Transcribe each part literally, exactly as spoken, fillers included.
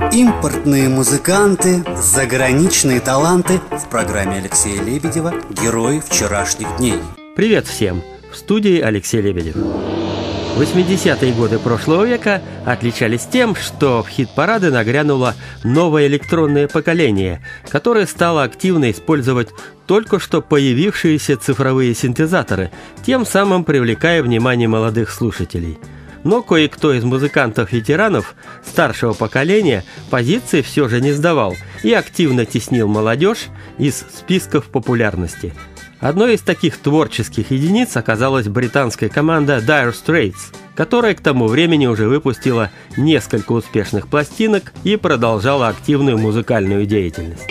Импортные музыканты, заграничные таланты в программе Алексея Лебедева «Герои вчерашних дней». Привет всем! В студии Алексей Лебедев. восьмидесятые годы прошлого века отличались тем, что в хит-парады нагрянуло новое электронное поколение, которое стало активно использовать только что появившиеся цифровые синтезаторы, тем самым привлекая внимание молодых слушателей. Но кое-кто из музыкантов-ветеранов старшего поколения позиции все же не сдавал и активно теснил молодежь из списков популярности. Одной из таких творческих единиц оказалась британская команда Dire Straits, которая к тому времени уже выпустила несколько успешных пластинок и продолжала активную музыкальную деятельность.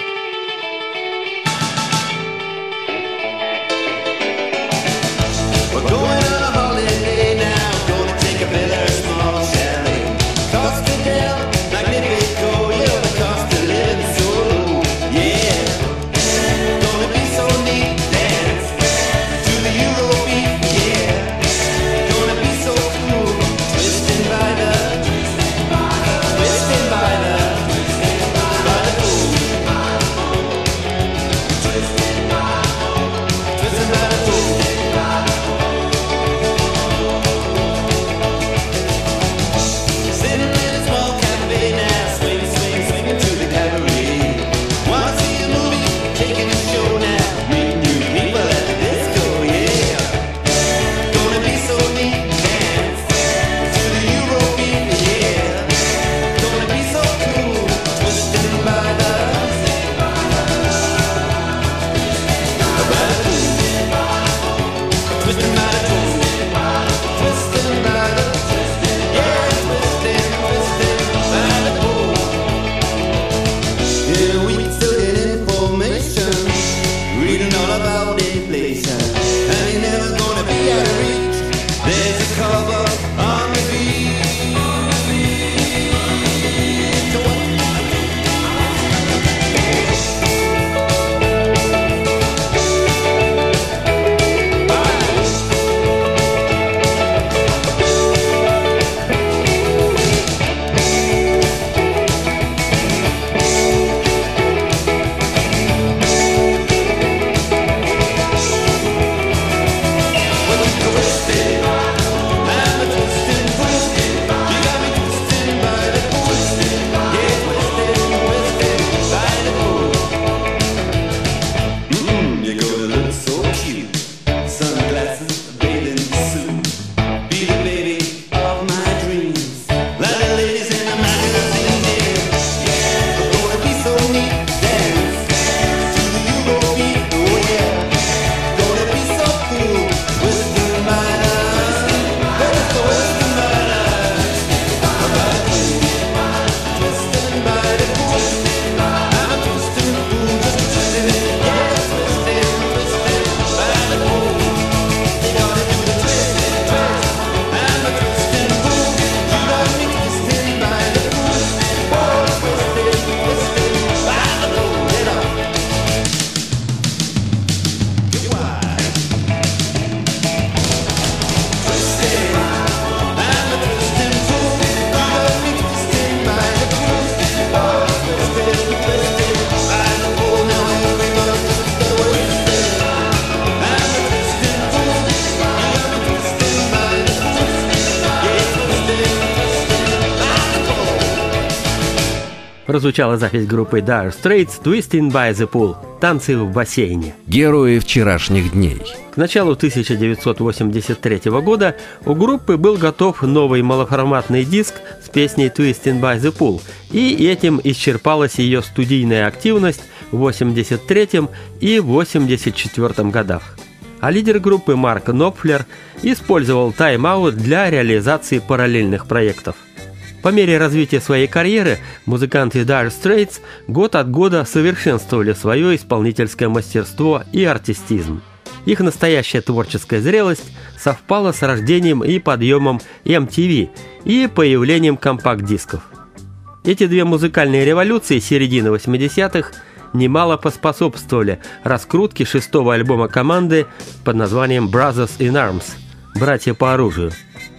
Прозвучала запись группы Dire Straits «Twisting by the Pool» – «Танцы в бассейне». Герои вчерашних дней. К началу тысяча девятьсот восемьдесят третьего года у группы был готов новый малоформатный диск с песней «Twisting by the Pool», и этим исчерпалась ее студийная активность в восемьдесят третьем и восемьдесят четвёртом годах. А лидер группы Марк Knopfler использовал тайм-аут для реализации параллельных проектов. По мере развития своей карьеры музыканты Dire Straits год от года совершенствовали свое исполнительское мастерство и артистизм. Их настоящая творческая зрелость совпала с рождением и подъемом эм ти ви и появлением компакт-дисков. Эти две музыкальные революции середины восьмидесятых немало поспособствовали раскрутке шестого альбома команды под названием Brothers in Arms – «Братья по оружию».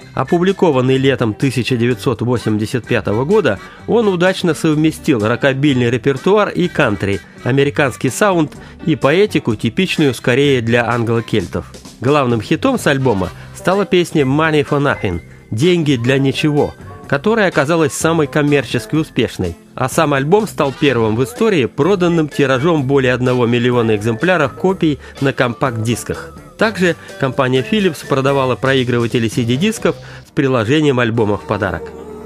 Опубликованный летом тысяча девятьсот восемьдесят пятого года, он удачно совместил рокобильный репертуар и кантри, американский саунд и поэтику, типичную скорее для англо-кельтов. Главным хитом с альбома стала песня «Money for Nothing» – «Деньги для ничего», которая оказалась самой коммерчески успешной, а сам альбом стал первым в истории, проданным тиражом более одного миллиона экземпляров копий на компакт-дисках. Также компания Philips продавала проигрыватели си ди-дисков с приложением альбома в подарок.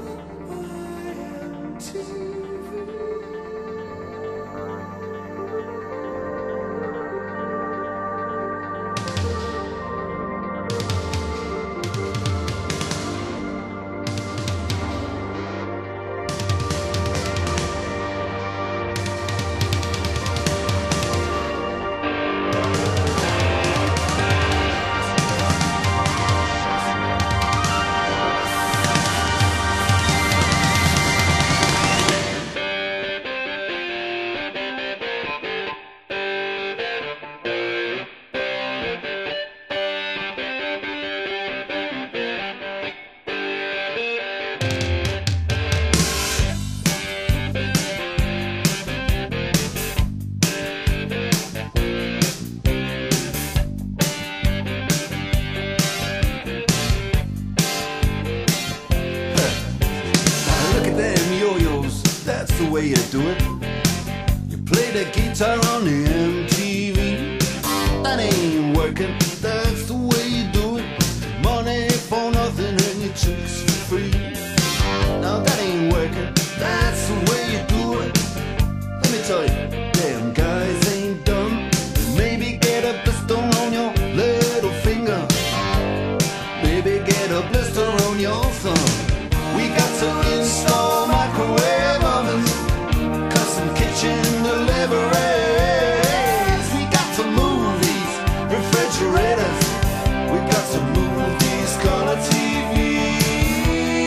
The way you do it. You play the guitar on the M T V. That ain't working, that's the way you do it. Money for nothing and your chicks for free. Now that ain't working, that's the way you do it. Let me tell you, damn guys ain't dumb. Maybe get a blister on your little finger. Maybe get a blister on your thumb. We got to install microwave ovens, custom kitchen deliveries. We got to move these refrigerators. We got to move these color T Vs.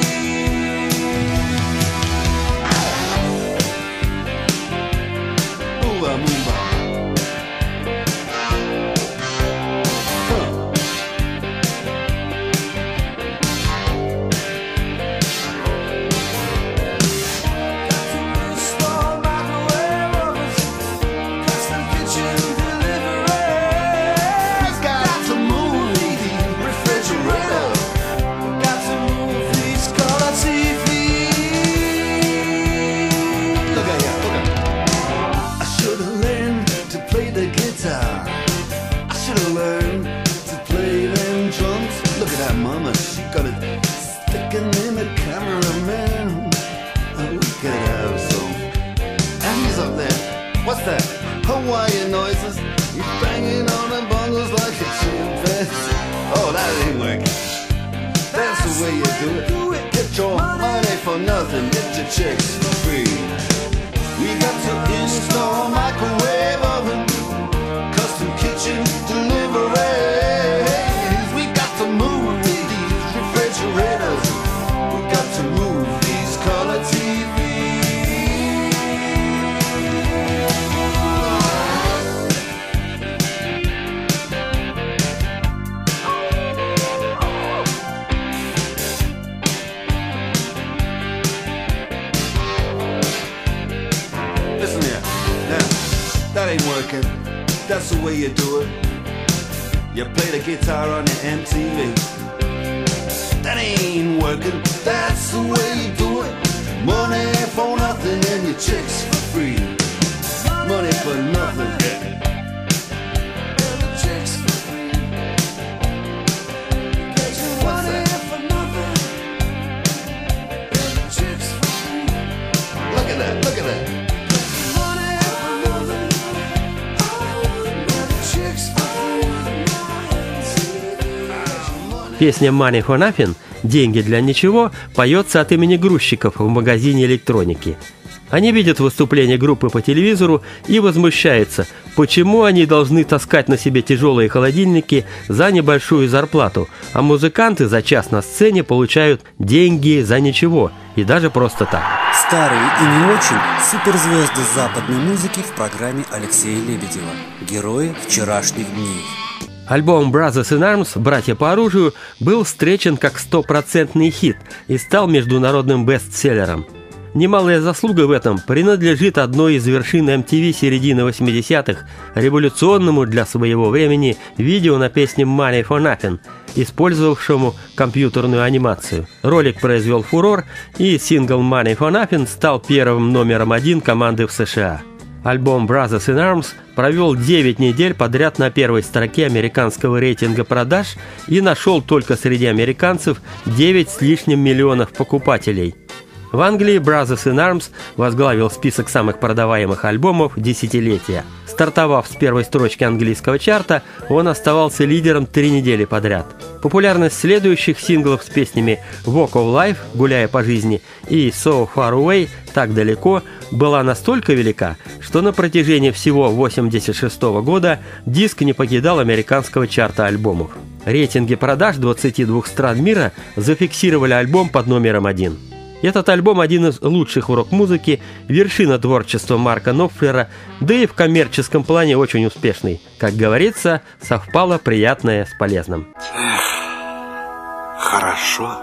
Move on, move on. Mama, she got it sticking in the cameraman. Oh, we could have some. And he's up there. What's that? Hawaiian noises. He's banging on the bongos like a chimpanzee. Oh, that ain't working. That's the way you do it. Get your money for nothing. Get your chicks for free. We got to install microwave oven, custom kitchen delivery. We got to move these color T Vs. Listen here, now, that ain't working. That's the way you do it. You play the guitar on your M T V. That ain't working, that's the way you do it. Money for nothing and your chicks for free. Money for nothing and your chicks for free. Get your money for nothing and your chicks for free. Look at that, look at that. Money for nothing and your chicks for free. Песня «Money for Nothing» «Деньги для ничего» поется от имени грузчиков в магазине электроники. Они видят выступление группы по телевизору и возмущаются, почему они должны таскать на себе тяжелые холодильники за небольшую зарплату, а музыканты за час на сцене получают деньги за ничего и даже просто так. Старые и не очень суперзвезды западной музыки в программе Алексея Лебедева. Герои вчерашних дней. Альбом Brothers in Arms «Братья по оружию» был встречен как стопроцентный хит и стал международным бестселлером. Немалая заслуга в этом принадлежит одной из вершин эм ти ви середины восьмидесятых, революционному для своего времени видео на песню «Money for Nothing», использовавшему компьютерную анимацию. Ролик произвел фурор, и сингл «Money for Nothing» стал первым номером один команды в США. Альбом Brothers in Arms провел девять недель подряд на первой строке американского рейтинга продаж и нашел только среди американцев девять с лишним миллионов покупателей. В Англии Brothers in Arms возглавил список самых продаваемых альбомов десятилетия. Стартовав с первой строчки английского чарта, он оставался лидером три недели подряд. Популярность следующих синглов с песнями «Walk of Life» «Гуляя по жизни» и «So Far Away» «Так далеко» была настолько велика, что на протяжении всего восемьдесят шестого года диск не покидал американского чарта альбомов. Рейтинги продаж двадцати двух стран мира зафиксировали альбом под номером один. Этот альбом один из лучших в рок-музыке, вершина творчества Марка Knopfler, да и в коммерческом плане очень успешный. Как говорится, совпало приятное с полезным. Эх, хорошо.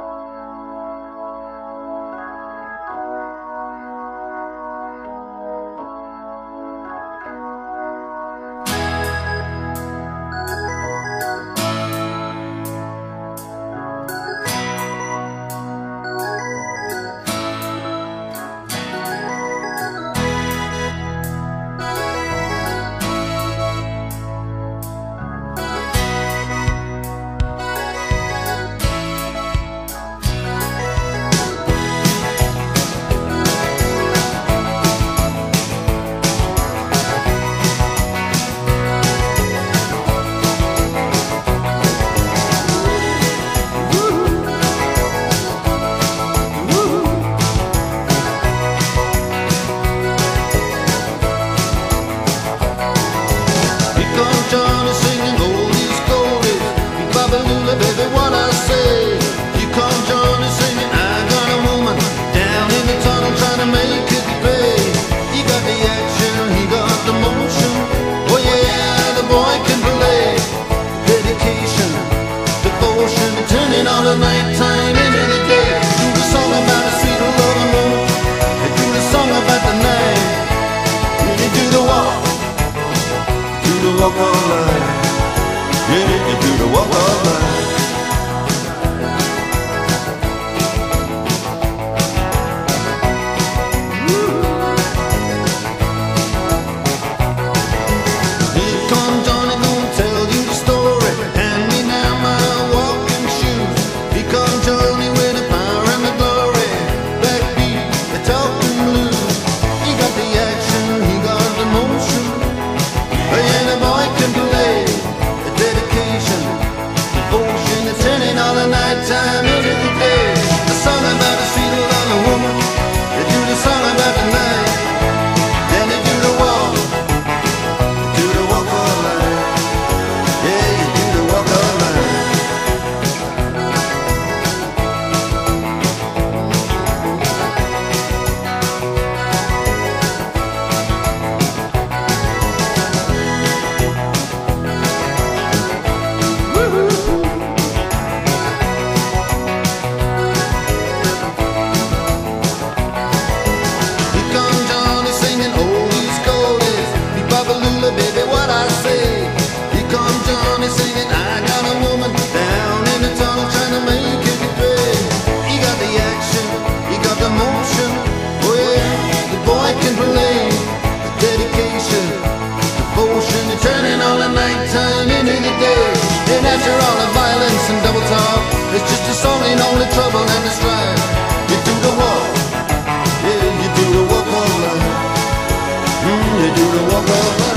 Walk of life, yeah, you do the walk of life. Here comes Johnny, gonna tell you the story. Hand me now my walking shoes. Here comes Johnny with the power and the glory. Backbeat, the talking blues. He got the action, he got the motion. And the boy can play the dedication, devotion, the turning all the night time into the day. The song about the sweet love of woman, they do the song about the night, then they do the walk, do the walk of life. Yeah, you do the walk of life. Baby, what I say. Here comes Johnny singing, I got a woman down in the tunnel trying to make it pay. He got the action, he got the motion. Oh yeah, the boy can play the dedication, devotion, the turning all the nighttime into the day. And after all the violence and double talk, it's just a song ain't only trouble and the strife. You do the walk, yeah, you do the walk of life. Mm, you do the walk of life.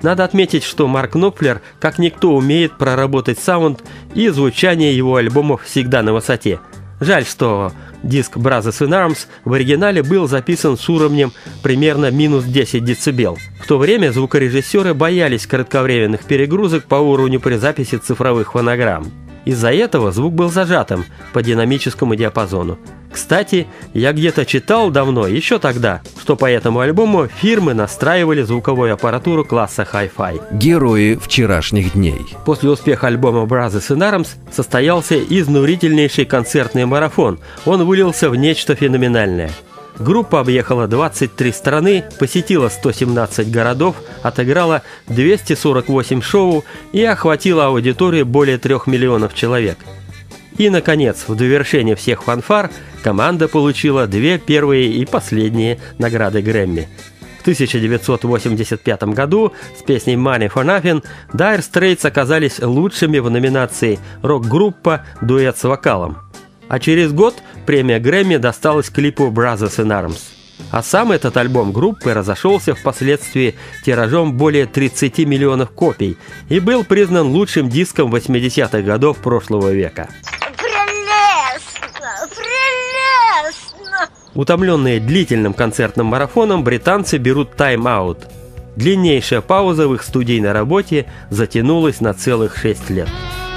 Надо отметить, что Марк Knopfler как никто умеет проработать саунд, и звучание его альбомов всегда на высоте. Жаль, что диск Brothers in Arms в оригинале был записан с уровнем примерно минус десять децибел. В то время звукорежиссеры боялись кратковременных перегрузок по уровню при записи цифровых фонограмм. Из-за этого звук был зажатым по динамическому диапазону. Кстати, я где-то читал давно, еще тогда, что по этому альбому фирмы настраивали звуковую аппаратуру класса Hi-Fi. Герои вчерашних дней. После успеха альбома Brothers in Arms состоялся изнурительнейший концертный марафон. Он вылился в нечто феноменальное. Группа объехала двадцать три страны, посетила сто семнадцать городов, отыграла двести сорок восемь шоу и охватила аудиторию более трех миллионов человек. И, наконец, в довершение всех фанфар команда получила две первые и последние награды Грэмми. В тысяча девятьсот восемьдесят пятом году с песней «Money for Nothing» Dire Straits оказались лучшими в номинации «Рок-группа. Дуэт с вокалом». А через год премия Грэмми досталась клипу Brothers in Arms. А сам этот альбом группы разошелся впоследствии тиражом более тридцати миллионов копий и был признан лучшим диском восьмидесятых годов прошлого века. Прелестно! Прелестно! Утомленные длительным концертным марафоном, британцы берут тайм-аут. Длиннейшая пауза в их студийной работе затянулась на целых шесть лет.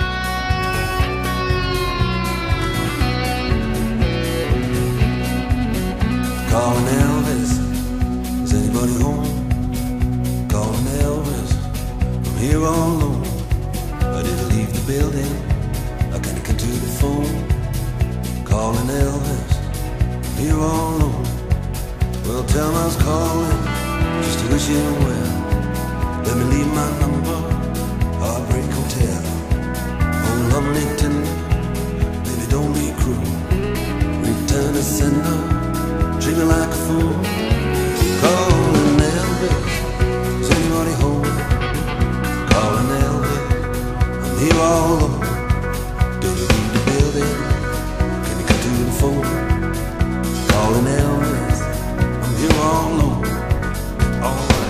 Calling Elvis, is anybody home? Calling Elvis, I'm here all alone. I didn't leave the building, I can't get to the phone. Calling Elvis, I'm here all alone. Well, tell him I was calling, just to wish him well. Let me leave my number, Heartbreak Hotel. Oh, lovely tender, baby don't be cruel. Return to sender, treat me like a fool. Calling Elvis, is anybody home? Calling Elvis, I'm here all alone. Do you leave the building? Can you come to the phone? Calling Elvis, I'm here all alone. All right.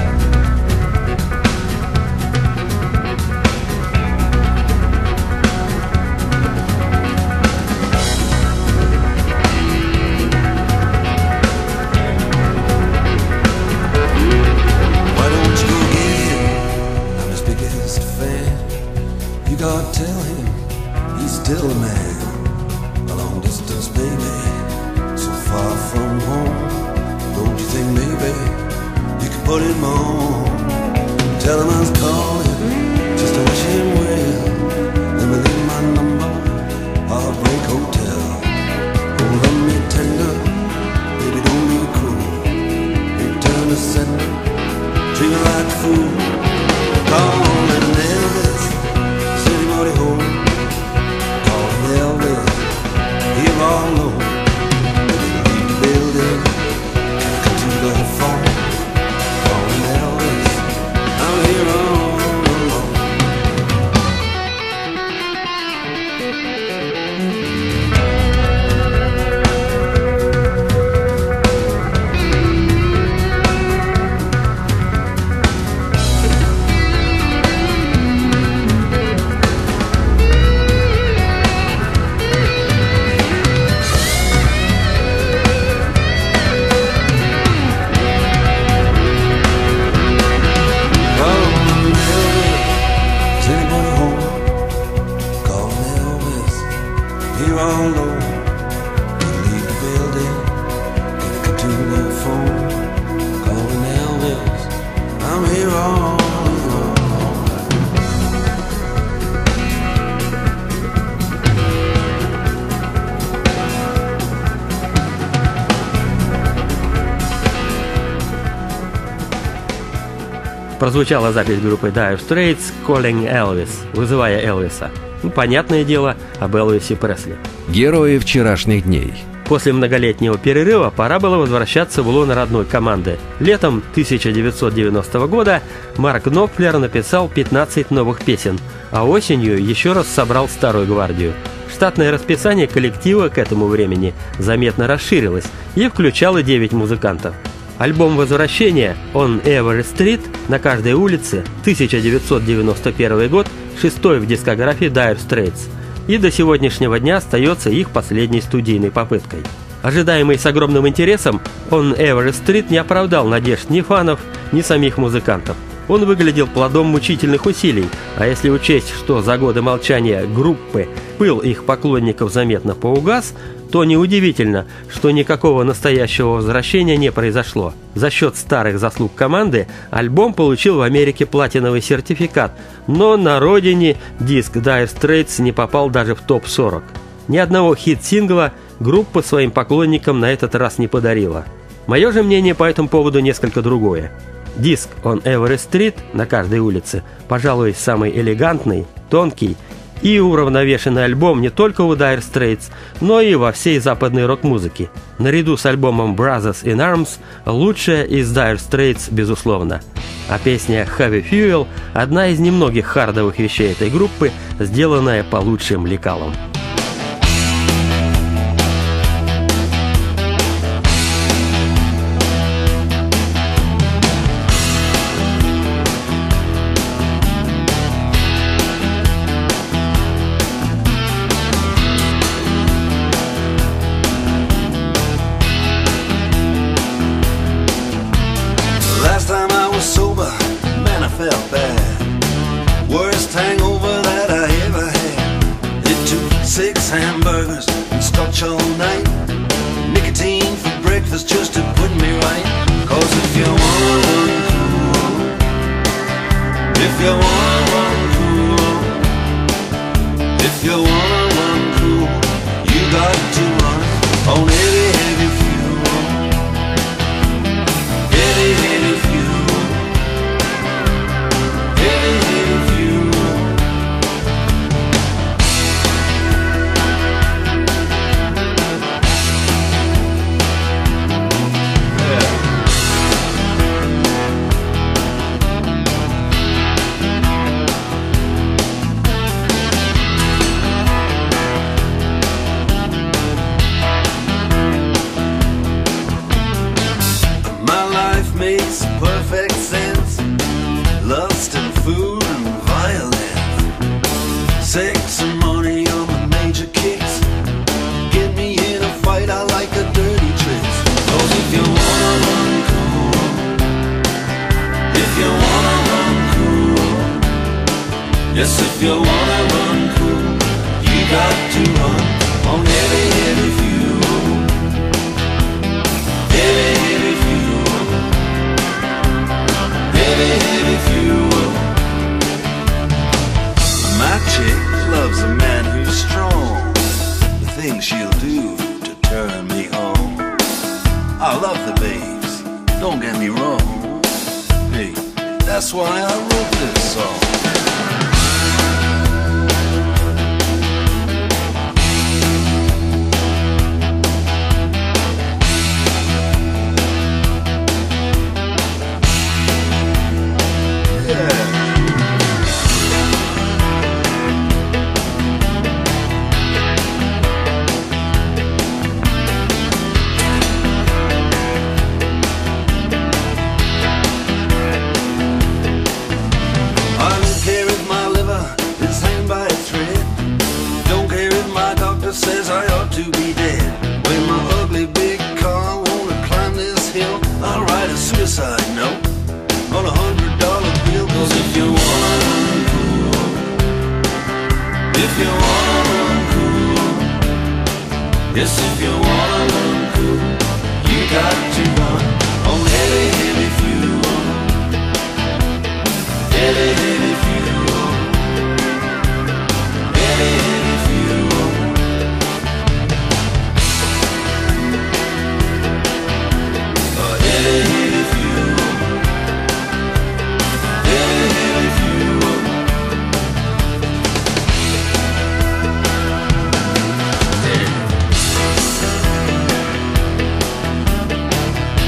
God, tell him he's still a man. A long distance baby, so far from home. Don't you think maybe you could put him on? Tell him I was calling just to wish him well. Let me leave my number, Heartbreak Hotel. Oh, love me tender, baby don't be cruel. Return to sender, treat me like a fool. Calling Elvis, home. Calling Elvis, here all alone. Leave the building, come to the phone. Calling Elvis, I'm here all alone. Прозвучала запись группы Dire Straits «Calling Elvis», вызывая Элвиса. Ну, понятное дело, об Элвисе Пресли. Герои вчерашних дней. После многолетнего перерыва пора было возвращаться в лоно родной команды. Летом тысяча девятьсот девяностого года Марк Knopfler написал пятнадцать новых песен, а осенью еще раз собрал старую гвардию. Штатное расписание коллектива к этому времени заметно расширилось и включало девять музыкантов. Альбом «Возвращение» «On Every Street» на каждой улице, тысяча девятьсот девяносто первый год, шестой в дискографии Dire Straits, и до сегодняшнего дня остается их последней студийной попыткой. Ожидаемый с огромным интересом, «On Every Street» не оправдал надежд ни фанов, ни самих музыкантов. Он выглядел плодом мучительных усилий, а если учесть, что за годы молчания группы пыл их поклонников заметно поугас, то неудивительно, что никакого настоящего возвращения не произошло. За счет старых заслуг команды альбом получил в Америке платиновый сертификат, но на родине диск Dire Straits не попал даже в топ сорок. Ни одного хит-сингла группа своим поклонникам на этот раз не подарила. Мое же мнение по этому поводу несколько другое. Диск «On Every Street» на каждой улице, пожалуй, самый элегантный, тонкий и уравновешенный альбом не только у Dire Straits, но и во всей западной рок-музыке. Наряду с альбомом «Brothers in Arms» лучшая из Dire Straits, безусловно. А песня «Heavy Fuel» – одна из немногих хардовых вещей этой группы, сделанная по лучшим лекалам. Last time I was sober, man, I felt bad. Worst hangover that I ever had. It took six hamburgers and scotch all night. Nicotine for breakfast just to put me right. Cause if you wanna run cool, if you wanna run cool, if you wanna run cool, you got to run on heavy, heavy fuel. Heavy, heavy fuel. Heavy, heavy fuel. Yeah. My life makes perfect sense. Lust and food and violence. Sex and money are my major kicks. Get me in a fight, I like the dirty tricks. Cause if you wanna run cool, if you wanna run cool, yes, if you wanna run cool, you got to run on heavy, heavy fuel. Heavy, heavy fuel. Heavy, heavy fuel. My chick loves a man who's strong. The things she'll do to turn me on. I love the babes, don't get me wrong. Hey, that's why I wrote this song. Says I ought to be dead. When my ugly big car wanna climb this hill, I'll write a suicide note on a hundred dollar bill. Cause if you wanna run cool, if you wanna run cool, yes, if you wanna run cool, you got to run on heavy, heavy fuel. Heavy, heavy fuel. Heavy, heavy fuel. Heavy, heavy fuel. Heavy, heavy fuel. Yeah.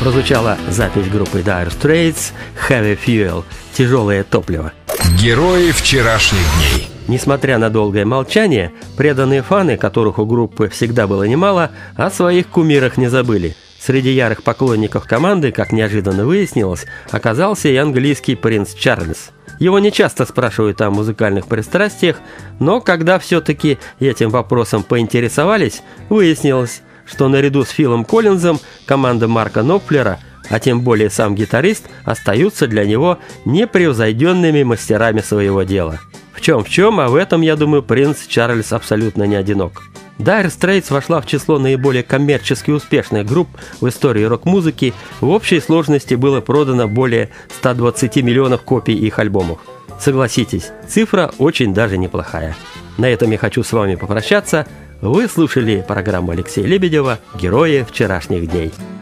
Прозвучала запись группы Dire Straits «Heavy Fuel» – «Тяжелое топливо». Герои вчерашних дней. Несмотря на долгое молчание, преданные фаны, которых у группы всегда было немало, о своих кумирах не забыли. Среди ярых поклонников команды, как неожиданно выяснилось, оказался и английский принц Чарльз. Его не часто спрашивают о музыкальных пристрастиях, но когда все-таки этим вопросом поинтересовались, выяснилось, что наряду с Филом Коллинзом команда Марка Knopfler, а тем более сам гитарист, остаются для него непревзойденными мастерами своего дела. В чем в чем, а в этом, я думаю, принц Чарльз абсолютно не одинок. Dire Straits вошла в число наиболее коммерчески успешных групп в истории рок-музыки. В общей сложности было продано более ста двадцати миллионов копий их альбомов. Согласитесь, цифра очень даже неплохая. На этом я хочу с вами попрощаться. Вы слушали программу Алексея Лебедева «Герои вчерашних дней».